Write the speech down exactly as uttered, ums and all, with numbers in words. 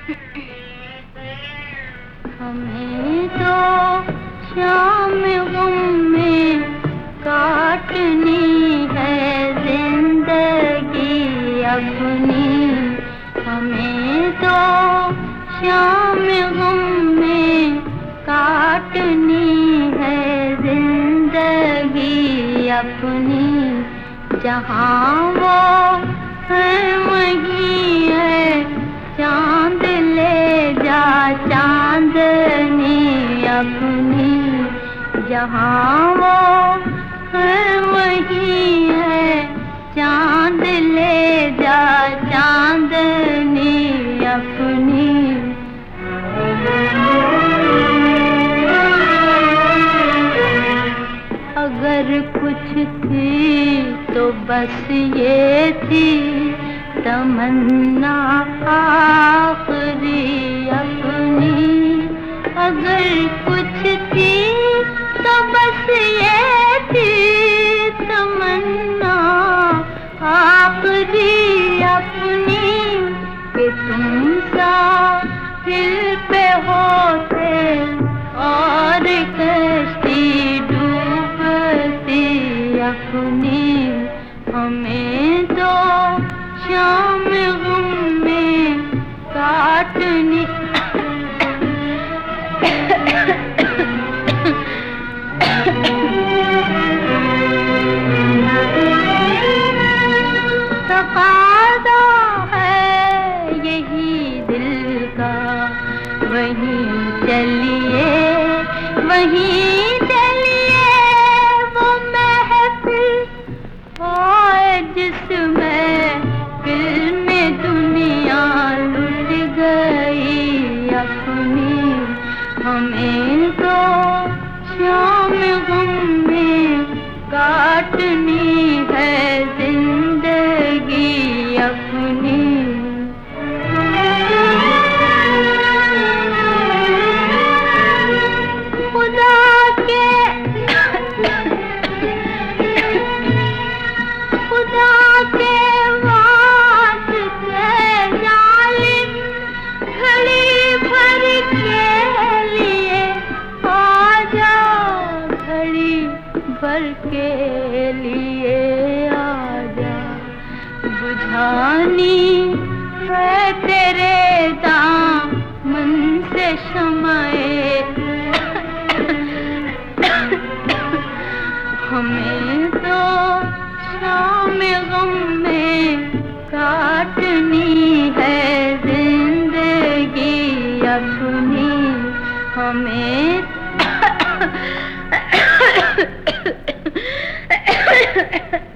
हमें तो शाम गम में काटनी है जिंदगी अपनी। हमें तो शाम गम में काटनी है जिंदगी अपनी। जहाँ वो है वहीं है चांद, ले जा चांदनी अपनी। जहाँ वो है वहीं है चांद, ले जा चांदनी अपनी। अगर कुछ थी तो बस ये थी तमन्ना आखिरी अपनी। अगर कुछ थी तो बस ये थी तमन्ना आखिरी अपनी कि तुम साहिल पे होते और कश्ती डूबती अपनी। हमें तो शाम गम में काटनी तकाज़ा है यही दिल का। वहीं चलिए वहीं चलिए वो महफिल होए जिसमें फिल्म दुनिया लुट गई अपनी। हमें तो शाम गम में काटनी है जिंदगी अपनी। खुदा के खुदा के वास्ते जालिम घड़ी भर के लिए आ जा, घड़ी भर के लिए आ जा। बुझानी है तेरे दामन से शम्ए। हमें तो शाम गम में काटनी है जिंदगी अपनी। हमें